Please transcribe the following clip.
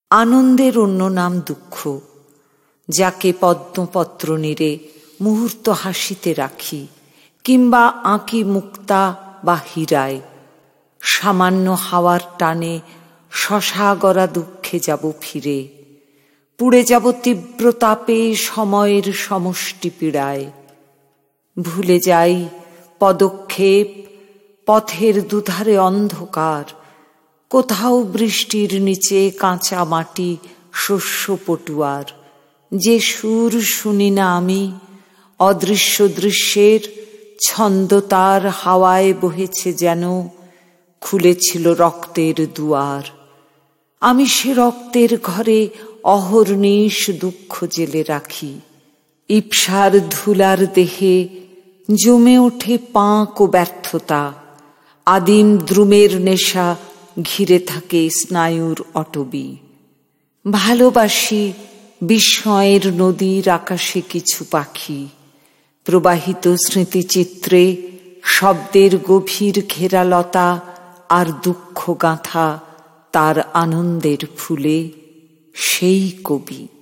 আনন্দের অন্য নাম দুঃখ, যাকে পদ্মপত্র নীড়ে মুহূর্ত হাসিতে রাখি, কিংবা আঁকি মুক্তা বা হীরায়। সামান্য হাওয়ার টানে শশাগরা দুঃখে যাব ফিরে, পুড়ে যাব তীব্র তাপে সময়ের সমষ্টি পীড়ায়। ভুলে যাই পদক্ষেপ, পথের দুধারে অন্ধকার, কোথাও বৃষ্টির নিচে কাঁচা মাটি শস্য পটুয়ার। যে সুর শুনি না আমি, অদৃশ্য দৃশ্যের ছন্দ তার হাওয়ায় বহেছে যেন, খুলেছিল রক্তের দুয়ার। আমি সে রক্তের ঘরে অহর্নিশ দুঃখ জেলে রাখি। ইপ্সার ধুলার দেহে জমে ওঠে পাঁক ও ব্যর্থতা, আদিম দ্রুমের নেশা ঘিরে থাকে স্নায়ুর অটবি। ভালোবাসি বিস্ময়ের নদীর আকাশে কিছু পাখি, প্রবাহিত স্মৃতিচিত্রে শব্দের গভীর ঘেরালতা আর দুঃখ গাঁথা তার আনন্দের ফুলে সেই কবি।